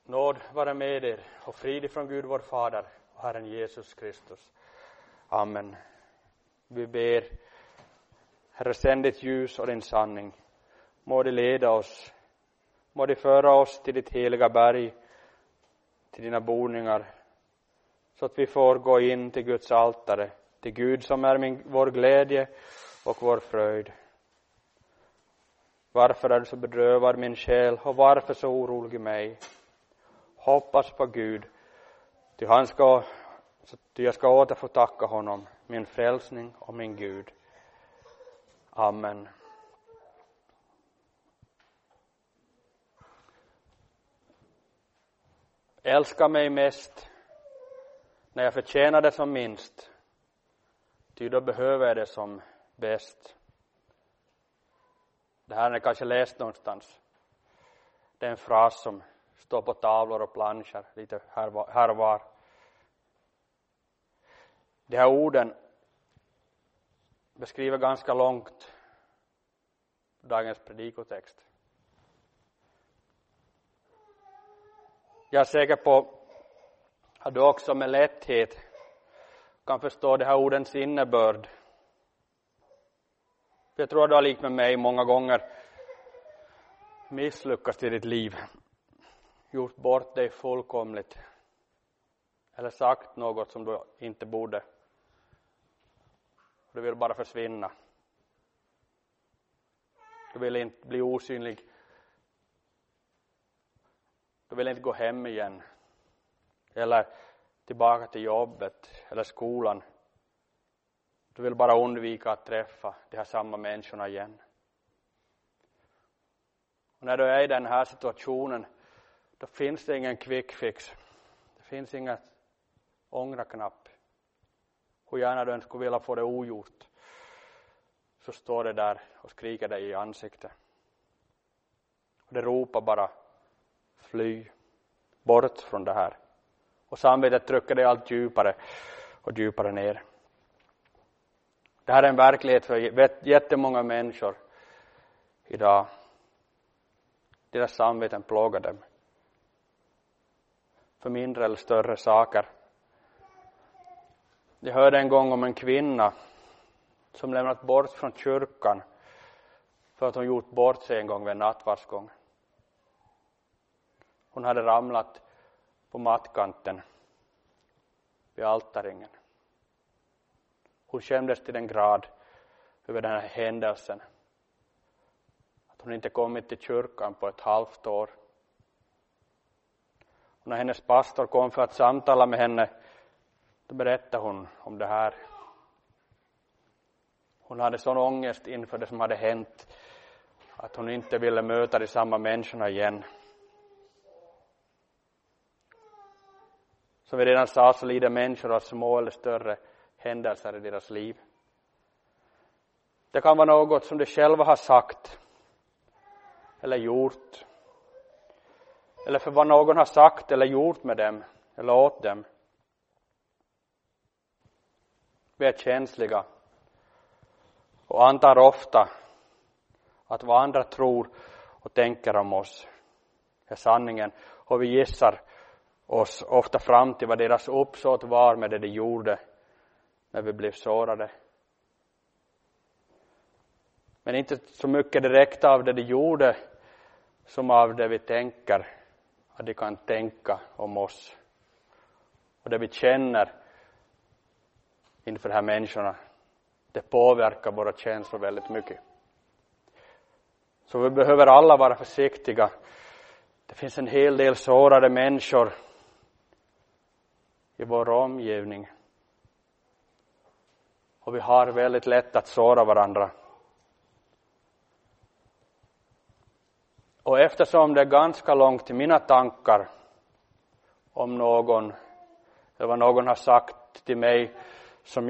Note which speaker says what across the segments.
Speaker 1: Nåd vara med er och frid från Gud vår Fader och Herren Jesus Kristus. Amen. Vi ber, Herre, sänd ditt ljus och din sanning. Må det leda oss, må det föra oss till ditt heliga berg, till dina boningar, så att vi får gå in till Guds altare, till Gud som är vår glädje och vår fröjd. Varför är du så bedrövad, min själ, och varför så orolig i mig? Hoppas på Gud, ty jag ska åter få tacka honom, min frälsning och min Gud. Amen. Älska mig mest när jag förtjänar det som minst, ty då behöver jag det som bäst. Det här är kanske läst någonstans. Det är en fras som står på tavlor och planscher lite här och var. De här orden beskriver ganska långt dagens predikotext. Jag är säker på att du också med lätthet kan förstå de här ordens innebörd. Jag tror att du har likt med mig många gånger misslyckats i ditt liv. Gjort bort dig fullkomligt. Eller sagt något som du inte borde. Du vill bara försvinna. Du vill inte bli osynlig. Du vill inte gå hem igen. Eller tillbaka till jobbet eller skolan. Du vill bara undvika att träffa de här samma människorna igen. Och när du är i den här situationen, då finns det ingen quick fix. Det finns ingen ångra-knapp. Hur gärna du än skulle vilja få det ogjort, så står det där och skriker dig i ansiktet. Och det ropar bara, fly bort från det här. Och samvetet trycker dig allt djupare och djupare ner. Det här är en verklighet för jättemånga människor idag. Deras samveten plågar dem. För mindre eller större saker. Jag hörde en gång om en kvinna som lämnat bort från kyrkan för att hon gjort bort sig en gång vid en nattvardsgång. Hon hade ramlat på mattkanten vid altarringen. Hon skämdes till den grad över den här händelsen att hon inte kommit till kyrkan på ett halvt år. Och när hennes pastor kom för att samtala med henne, då berättade hon om det här. Hon hade sån ångest inför det som hade hänt att hon inte ville möta de samma människorna igen. Som vi redan sa, så lider människor av små eller större händelser i deras liv. Det kan vara något som de själva har sagt eller gjort. Eller för vad någon har sagt eller gjort med dem eller åt dem. Vi är känsliga och antar ofta att vad andra tror och tänker om oss är sanningen. Och vi gissar oss ofta fram till vad deras uppsåt var med det de gjorde när vi blev sårade. Men inte så mycket direkt av det de gjorde som av det vi tänker att de kan tänka om oss. Och det vi känner inför de här människorna, det påverkar våra känslor väldigt mycket. Så vi behöver alla vara försiktiga. Det finns en hel del sårade människor i vår omgivning. Och vi har väldigt lätt att såra varandra. Och eftersom det är ganska långt till mina tankar om någon, eller vad någon har sagt till mig som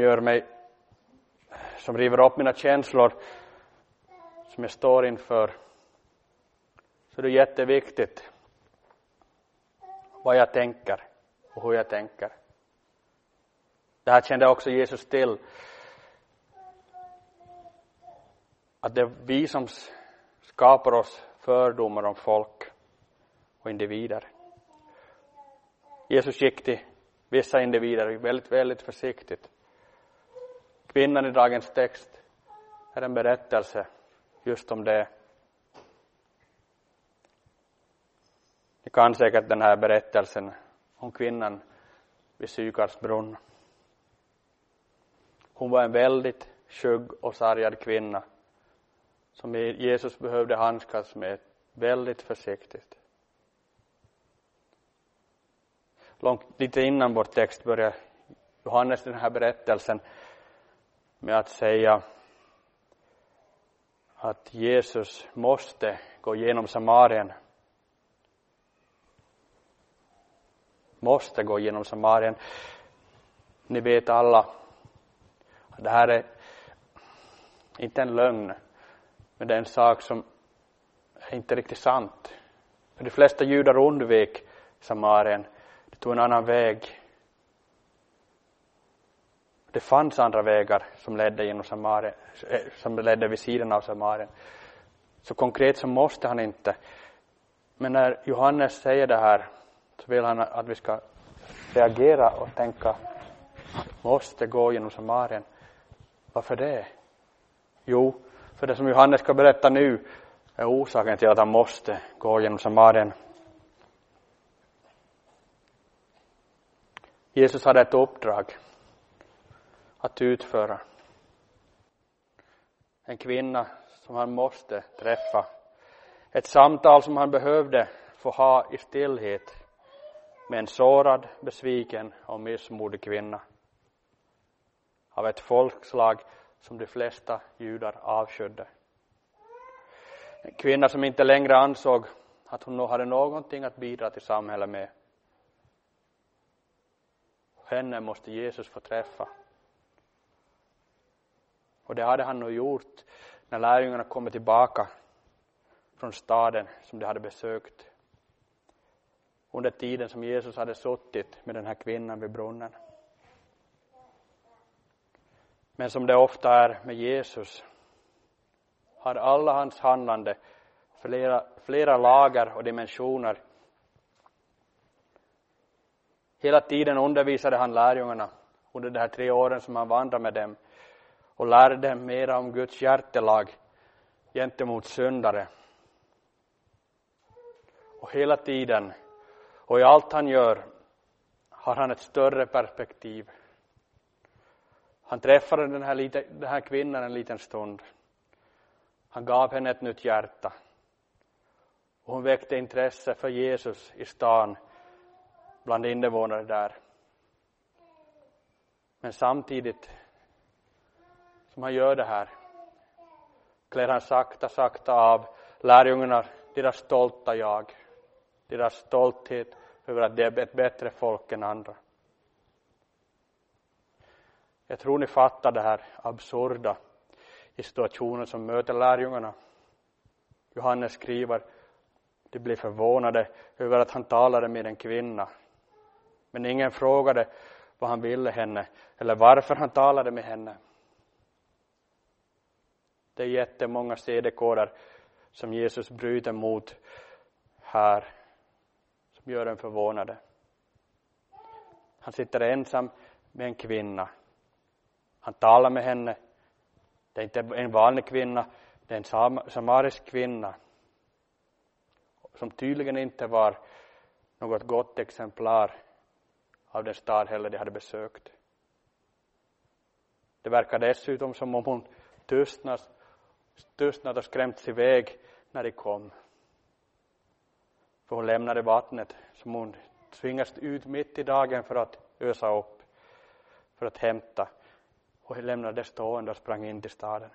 Speaker 1: river upp mina känslor som jag står inför, så det är jätteviktigt vad jag tänker och hur jag tänker. Det här kände också Jesus till. Att det är vi som skapar oss fördomar om folk och individer. Jesus gick till vissa individer väldigt, väldigt försiktigt. Kvinnan i dagens text är en berättelse just om det. Ni kan säkert den här berättelsen om kvinnan vid Sykars brunn. Hon var en väldigt skygg och sargad kvinna som Jesus behövde handskas med väldigt försiktigt. Lite innan vår text börjar Johannes den här berättelsen med att säga att Jesus måste gå genom Samarien. Måste gå genom Samarien. Ni vet alla att det här är inte en lögn, men det är en sak som är inte riktigt sant. För de flesta judar undvek Samarien. Det tog en annan väg. Det fanns andra vägar som ledde genom Samarien, som ledde vid sidan av Samarien. Så konkret så måste han inte. Men när Johannes säger det här så vill han att vi ska reagera och tänka, måste gå genom Samarien. Varför det? Jo, för det som Johannes ska berätta nu är orsaken till att han måste gå genom Samarien. Jesus hade ett uppdrag att utföra. En kvinna som han måste träffa. Ett samtal som han behövde få ha i stillhet med en sårad, besviken och missmodig kvinna. Av ett folkslag som de flesta judar avskydde. En kvinna som inte längre ansåg att hon hade någonting att bidra till samhället med. Henne måste Jesus få träffa. Och det hade han nog gjort när lärjungarna kom tillbaka från staden som de hade besökt. Under tiden som Jesus hade suttit med den här kvinnan vid brunnen. Men som det ofta är med Jesus har alla hans handlande flera lager och dimensioner. Hela tiden undervisade han lärjungarna under de här 3 åren som han vandrade med dem och lärde dem mer om Guds hjärtelag gentemot syndare. Och hela tiden och i allt han gör har han ett större perspektiv. Han träffade den här kvinnan en liten stund. Han gav henne ett nytt hjärta. Och hon väckte intresse för Jesus i stan bland invånare där. Men samtidigt som han gör det här klär han sakta av lärjungarna deras stolta jag. Deras stolthet över att det är ett bättre folk än andra. Jag tror ni fattar det här absurda i situationen som möter lärjungarna. Johannes skriver, de blev förvånade över att han talade med en kvinna. Men ingen frågade vad han ville henne eller varför han talade med henne. Det är jättemånga sedekoder som Jesus bryter mot här, som gör en förvånade. Han sitter ensam med en kvinna. Han talar med henne. Det är inte en vanlig kvinna, det är en samarisk kvinna. Som tydligen inte var något gott exemplar av den stad heller de hade besökt. Det verkar dessutom som om hon tystnat och skrämts iväg när de kom. För hon lämnade vattnet som hon tvingades ut mitt i dagen för att ösa upp, för att hämta. Och hon lämnade det stående och sprang in till staden.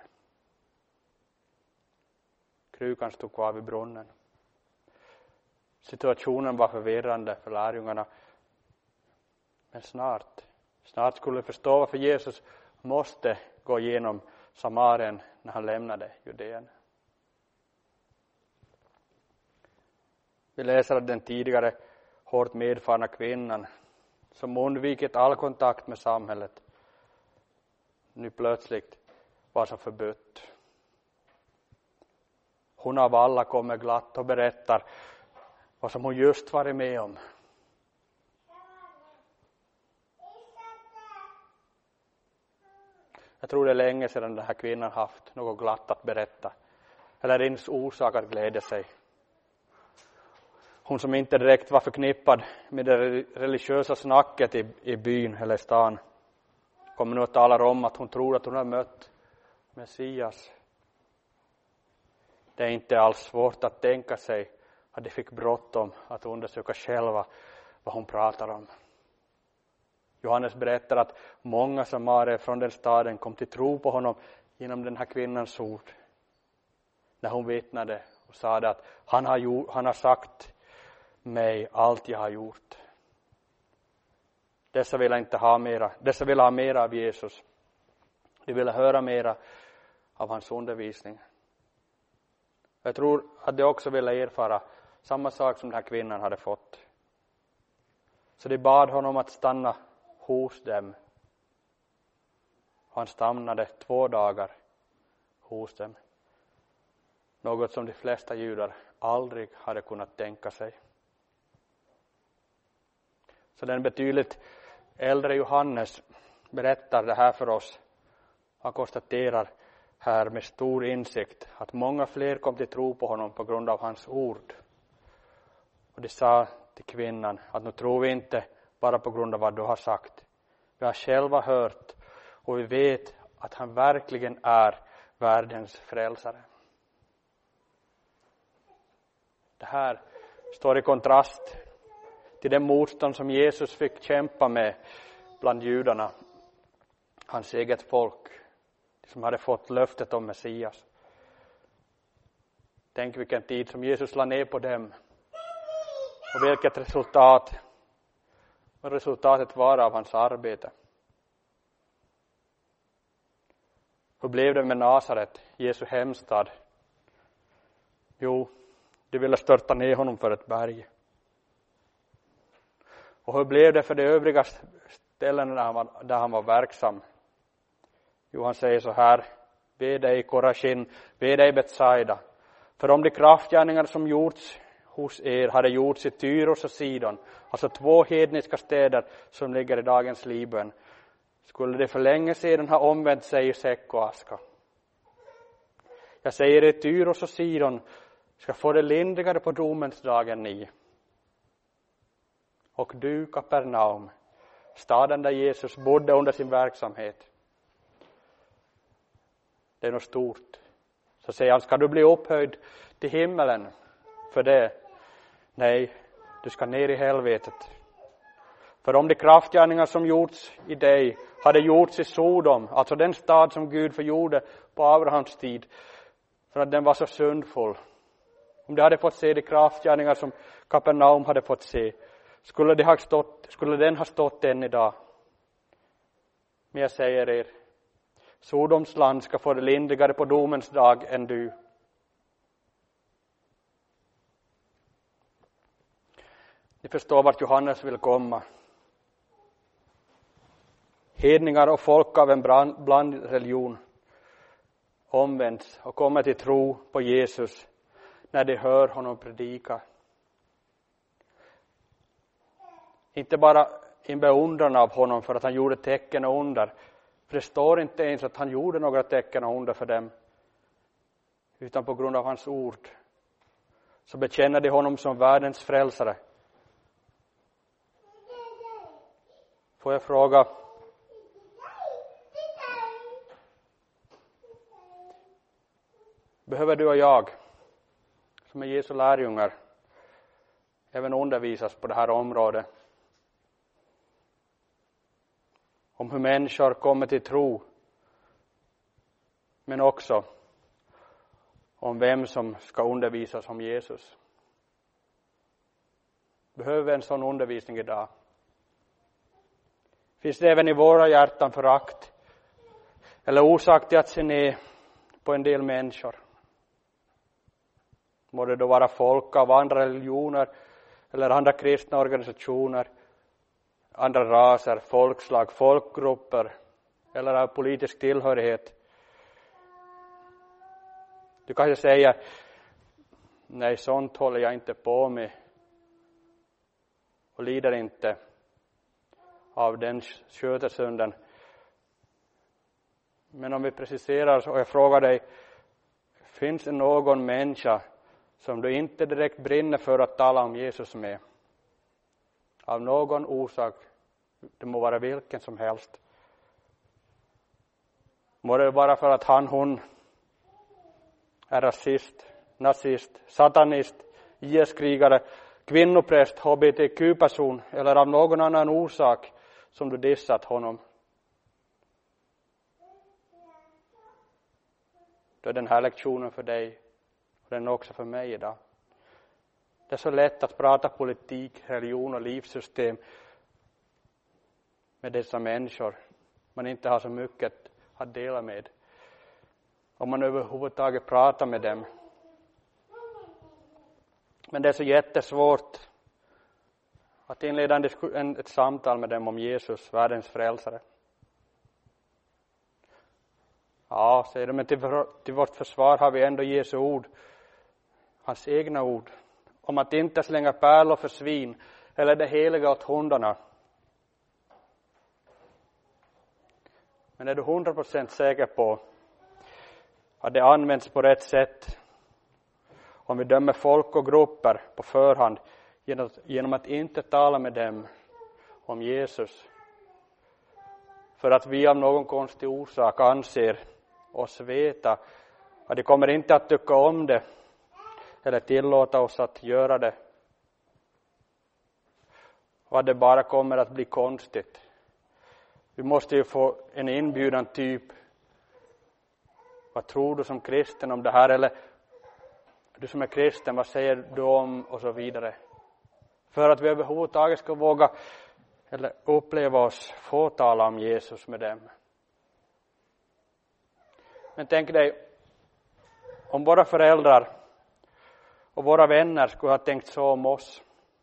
Speaker 1: Krukan stod kvar vid brunnen. Situationen var förvirrande för lärjungarna. Men snart skulle de förstå varför Jesus måste gå igenom Samarien när han lämnade Judeen. Vi läser att den tidigare hårt medfarna kvinnan som undvikit all kontakt med samhället nu plötsligt var så förbytt. Hon av alla kommer glatt och berättar vad som hon just varit med om. Jag tror det är länge sedan den här kvinnan haft något glatt att berätta. Eller ens orsak att glädja sig. Hon som inte direkt var förknippad med det religiösa snacket i byn eller stan. Kommer nu att tala om att hon tror att hon har mött Messias. Det är inte alls svårt att tänka sig att de fick bråttom att undersöka själva vad hon pratar om. Johannes berättar att många samarer från den staden kom till tro på honom genom den här kvinnans ord. När hon vittnade och sa att han har sagt mig allt jag har gjort. Dessa vill inte ha mera. Dessa vill ha mera av Jesus. De vill höra mera av hans undervisning. Jag tror att de också ville erfara samma sak som den här kvinnan hade fått. Så de bad honom att stanna hos dem. Han stannade 2 dagar hos dem. Något som de flesta judar aldrig hade kunnat tänka sig. Så den betydligt äldre Johannes berättar det här för oss. Han konstaterar här med stor insikt att många fler kom till tro på honom på grund av hans ord. Och de sa till kvinnan att nu tror vi inte bara på grund av vad du har sagt. Vi har själva hört och vi vet att han verkligen är världens frälsare. Det här står i kontrast till det motstånd som Jesus fick kämpa med bland judarna. Hans eget folk som hade fått löftet om Messias. Tänk vilken tid som Jesus la ner på dem. Och vilket resultatet var av hans arbete. Hur blev det med Nasaret, Jesu hemstad? Jo, de ville störta ner honom för ett berg. Och hur blev det för de övriga ställen där han var verksam? Jo, han säger så här: Ve dig Korashin, ve dig Betsaida. För om de kraftgärningar som gjorts hos er hade gjorts i Tyros och Sidon, alltså 2 hedniska städer som ligger i dagens Libanon, skulle de för länge sedan ha omvänt sig i säck och aska. Jag säger er, Tyros och Sidon ska få det lindrigare på domens dag än ni. Och du, Kapernaum, staden där Jesus bodde under sin verksamhet. Det är något stort. Så säger han, ska du bli upphöjd till himmelen för det? Nej, du ska ner i helvetet. För om de kraftgärningar som gjorts i dig hade gjorts i Sodom, alltså den stad som Gud förgjorde på Abrahams tid, för att den var så syndfull. Om de hade fått se de kraftgärningar som Kapernaum hade fått se, skulle den ha stått än idag. Men jag säger er, Sodoms land ska få det lindrigare på domens dag än du. Ni förstår vart Johannes vill komma. Hedningar och folk av en blandreligion omvänds och kommer till tro på Jesus när de hör honom predika. Inte bara en beundran av honom för att han gjorde tecken och under. För det står inte ens att han gjorde några tecken och under för dem. Utan på grund av hans ord. Så bekänner de honom som världens frälsare. Får jag fråga. Behöver du och jag, som är Jesu lärjungar, även undervisas på det här området? Om hur människor kommer till tro. Men också om vem som ska undervisas om Jesus. Behöver en sån undervisning idag? Finns det även i våra hjärtan förakt eller orsak till att se ner på en del människor? Må det då vara folk av andra religioner eller andra kristna organisationer, andra raser, folkslag, folkgrupper eller av politisk tillhörighet. Du kanske säger, nej, sånt håller jag inte på med och lider inte av den skötesunden. Men om vi preciserar och jag frågar dig, finns det någon människa som du inte direkt brinner för att tala om Jesus med? Av någon orsak, det må vara vilken som helst. Må det vara för att hon är rasist, nazist, satanist, IS-krigare, kvinnopräst, HBTQ-person eller av någon annan orsak som du dissat honom. Då är den här lektionen för dig och den är också för mig idag. Det är så lätt att prata politik, religion och livssystem med dessa människor man inte har så mycket att dela med. Om man överhuvudtaget pratar med dem. Men det är så jättesvårt att inleda ett samtal med dem om Jesus, världens frälsare. Ja, säger de, men till vårt försvar har vi ändå Jesu ord, hans egna ord, om att inte slänga pärlor för svin eller det heliga åt hundarna. Men är du 100% säker på att det används på rätt sätt? Om vi dömer folk och grupper på förhand genom att inte tala med dem om Jesus. För att vi av någon konstig orsak anser oss veta att de kommer inte att tycka om det eller tillåta oss att göra det. Och att det bara kommer att bli konstigt. Vi måste ju få en inbjudan typ. Vad tror du som kristen om det här? Eller du som är kristen, vad säger du om? Och så vidare. För att vi överhuvudtaget ska våga eller uppleva oss få tala om Jesus med dem. Men tänk dig, om våra föräldrar och våra vänner skulle ha tänkt så om oss.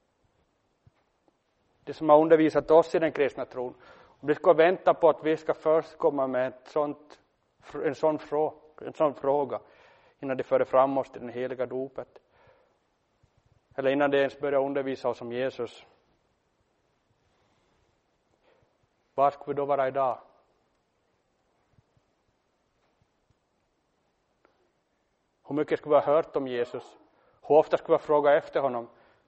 Speaker 1: De som har undervisat oss i den kristna tron. Om vi ska vänta på att vi ska först komma med en sån fråga innan de för fram oss till den heliga dopet. Eller innan de ens börjar undervisa oss om Jesus. Var ska vi då vara idag? Hur mycket ska vi ha hört om Jesus? Hur ofta ska vi fråga efter honom?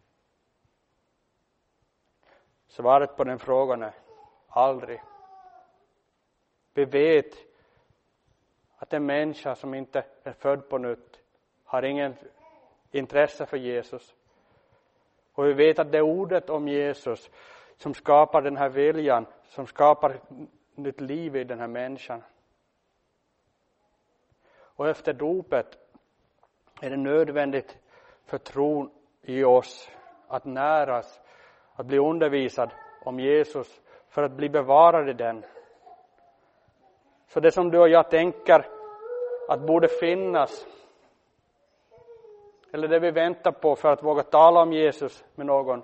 Speaker 1: Svaret på den frågan är aldrig. Vi vet att en människa som inte är född på nytt har ingen intresse för Jesus. Och vi vet att det är ordet om Jesus som skapar den här viljan, som skapar nytt liv i den här människan. Och efter dopet är det nödvändigt för tron i oss att näras, att bli undervisad om Jesus för att bli bevarad i den. Så det som du och jag tänker att borde finnas, eller det vi väntar på för att våga tala om Jesus med någon,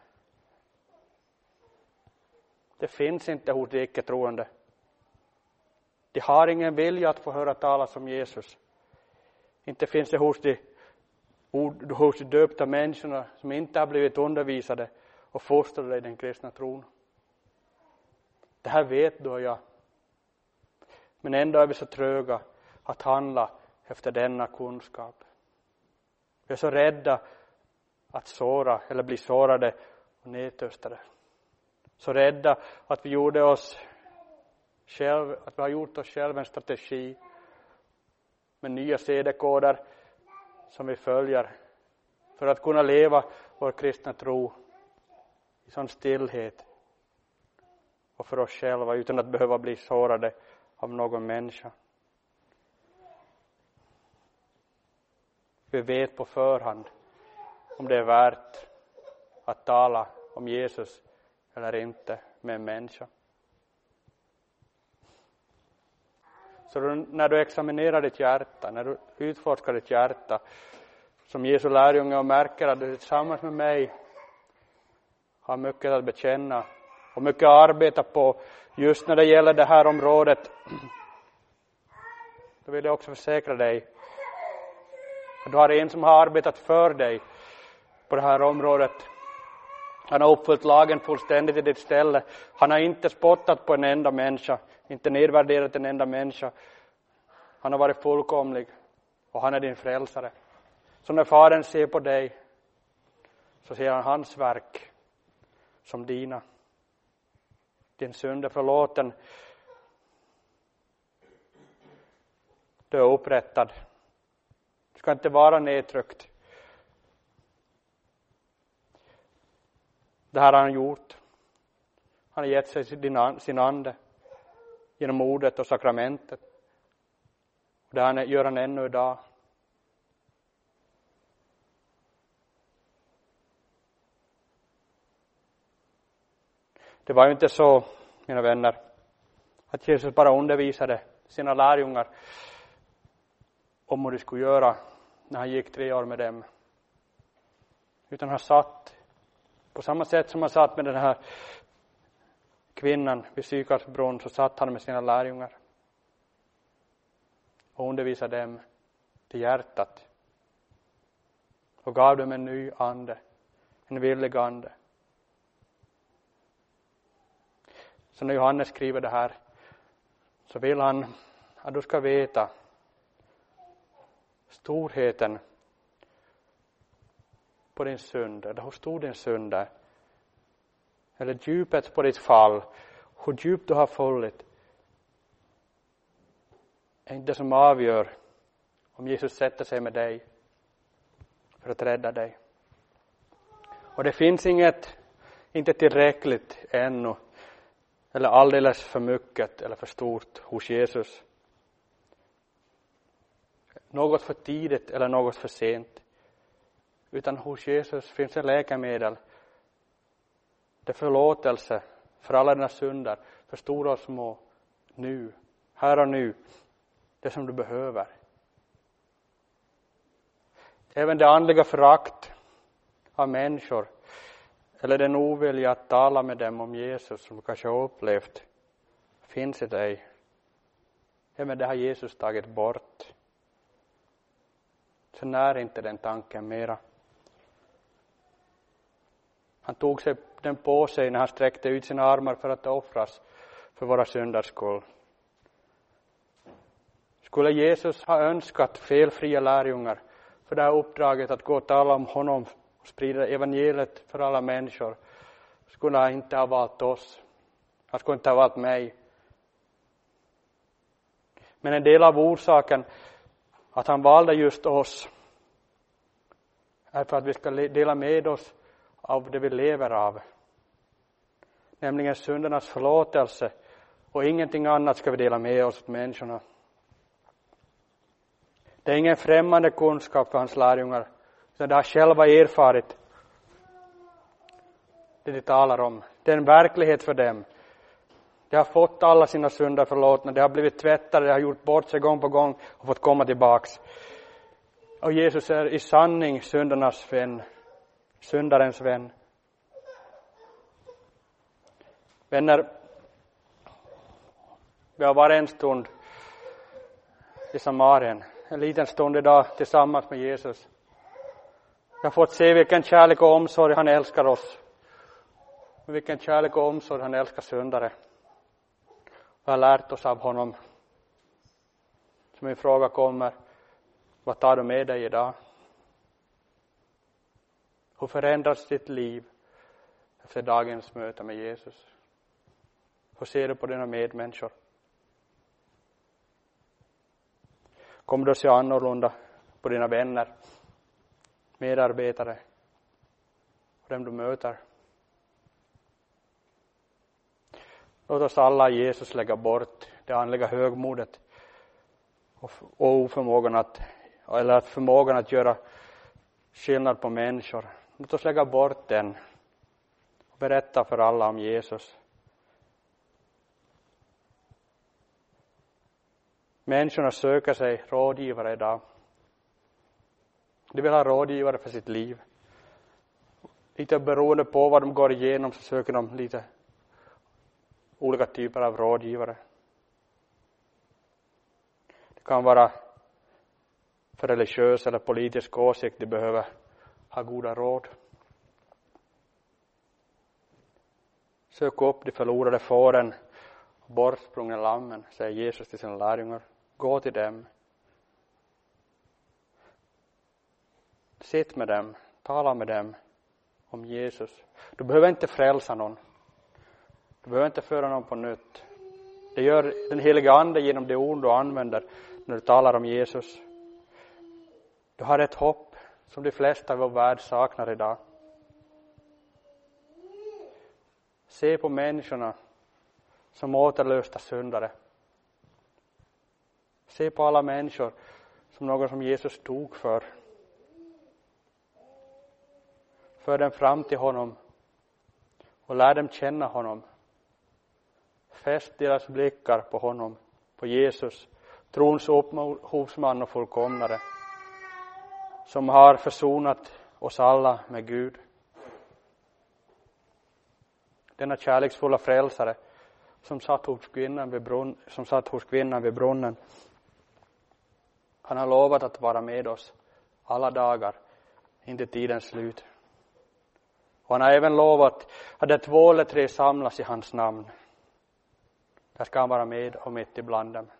Speaker 1: det finns inte hos de icke-troende. De har ingen vilja att få höra talas om Jesus. Inte finns det hos de döpta människorna som inte har blivit undervisade och fostrade i den kristna tron. Det här vet du och jag. Men ändå är vi så tröga att handla efter denna kunskap. Vi är så rädda att såra eller bli sårade och nedtystade. Så rädda att vi har gjort oss själva en strategi med nya sedekoder som vi följer för att kunna leva vår kristna tro i sån stillhet och för oss själva utan att behöva bli sårade av någon människa. Vi vet på förhand om det är värt att tala om Jesus eller inte med en människa. Så när du examinerar ditt hjärta, när du utforskar ditt hjärta som Jesu lärjunge och märker att du tillsammans med mig har mycket att bekänna och mycket att arbeta på just när det gäller det här området, då vill jag också försäkra dig att du har en som har arbetat för dig på det här området Han har uppfyllt lagen fullständigt i ditt ställe. Han har inte spottat på en enda människa, inte nedvärderat en enda människa. Han har varit fullkomlig och han är din frälsare. Så när Fadern ser på dig så ser han hans verk som dina. Din synd är förlåten. Du är upprättad. Du ska inte vara nedtryckt. Det här har han gjort. Han har gett sig sin ande genom ordet och sakramentet. Och det gör han ännu idag. Det var ju inte så, mina vänner, att Jesus bara undervisade sina lärjungar om hur de skulle göra när han gick 3 år med dem. Utan han satt på samma sätt som han satt med den här kvinnan vid Sykars brunn, så satt han med sina lärjungar och undervisade dem till hjärtat och gav dem en ny ande, en villig ande. Så när Johannes skriver det här så vill han att du ska veta storheten på din synd, eller hur stor din synd är. Eller djupet på ditt fall, hur djupt du har fallit. Är inte det som avgör om Jesus sätter sig med dig för att rädda dig. Och det finns inte tillräckligt ännu, eller alldeles för mycket eller för stort hos Jesus. Något för tidigt eller något för sent. Utan hos Jesus finns ett läkemedel. Det är förlåtelse för alla dina synder, för stora och små. Nu, här och nu. Det som du behöver. Även det andliga förakt av människor, eller den ovilja att tala med dem om Jesus som du kanske har upplevt, finns i dig. Även det har Jesus tagit bort. Så när inte den tanken mera. Han tog sig den på sig när han sträckte ut sina armar för att offras för våra synders skull. Skulle Jesus ha önskat felfria lärjungar för det här uppdraget att gå och tala om honom och sprida evangeliet för alla människor, skulle han inte ha valt oss. Han skulle inte ha valt mig. Men en del av orsaken att han valde just oss är för att vi ska dela med oss av det vi lever av. Nämligen syndernas förlåtelse, och ingenting annat ska vi dela med oss till människorna. Det är ingen främmande kunskap för hans lärjungar, utan de har själva erfarit det de talar om. Det är en verklighet för dem. De har fått alla sina synder förlåtna, de har blivit tvättade, de har gjort bort sig gång på gång och fått komma tillbaks. Och Jesus är i sanning syndarnas vän, syndarens vän. Vänner, vi har varit en stund i Samarien, en liten stund idag tillsammans med Jesus. Vi har fått se vilken kärlek och omsorg han älskar oss. Och vilken kärlek och omsorg han älskar syndare. Vi har lärt oss av honom. Så min fråga kommer, vad tar du med dig idag? Hur förändras ditt liv efter dagens möte med Jesus? Hur ser du på dina medmänniskor? Kommer du att se annorlunda på dina vänner, medarbetare och dem du möter? Låt oss alla Jesus lägga bort det andliga högmodet och oförmågan eller förmågan att göra skillnad på människor. Låt oss lägga bort den och berätta för alla om Jesus. Människorna söker sig rådgivare idag. De vill ha rådgivare för sitt liv. Lite beroende på vad de går igenom så söker de lite olika typer av rådgivare. Det kan vara för religiös eller politisk åsikt de behöver ha goda råd. Sök upp de förlorade fåren och bortsprungna lammen, säger Jesus till sina lärjungar. Gå till dem. Sitt med dem. Tala med dem om Jesus. Du behöver inte frälsa någon. Du behöver inte föra någon på nytt. Det gör den heliga ande genom det ord du använder när du talar om Jesus. Du har ett hopp som de flesta i vår värld saknar idag. Se på människorna som återlösta syndare. Se på alla människor som någon som Jesus tog för. För dem fram till honom och lär dem känna honom. Fäst deras blickar på honom, på Jesus, trons upphovsman och fullkomnare, som har försonat oss alla med Gud. Denna kärleksfulla frälsare som satt hos kvinnan vid brunnen. Han har lovat att vara med oss alla dagar, inte tidens slut. Och han har även lovat att det 2 eller 3 samlas i hans namn. Där ska han vara med och mitt ibland dem.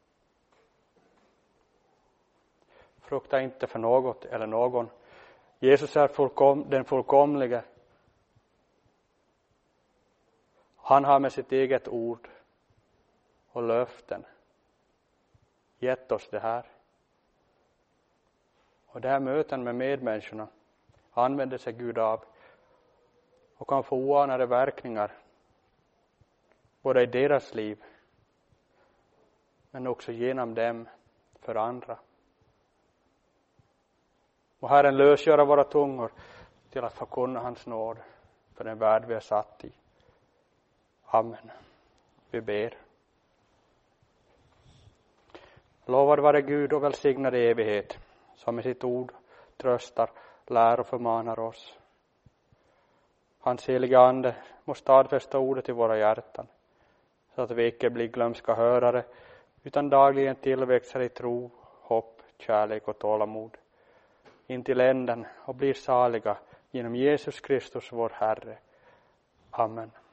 Speaker 1: Frukta inte för något eller någon. Jesus är den fullkomlige. Han har med sitt eget ord och löften gett oss det här. Och det här möten med medmänniskorna använder sig Gud av och kan få oanade verkningar både i deras liv men också genom dem för andra. Och Herren lösgöra våra tungor till att förkunna hans nåd för den värld vi är satt i. Amen. Vi ber. Lovad vare Gud och välsignad i evighet, som med sitt ord tröstar, lär och förmanar oss. Hans heliga ande måste stadfästa ordet i våra hjärtan, så att vi icke blir glömska hörare, utan dagligen tillväxer i tro, hopp, kärlek och tålamod, in till änden och blir saliga genom Jesus Kristus vår Herre. Amen.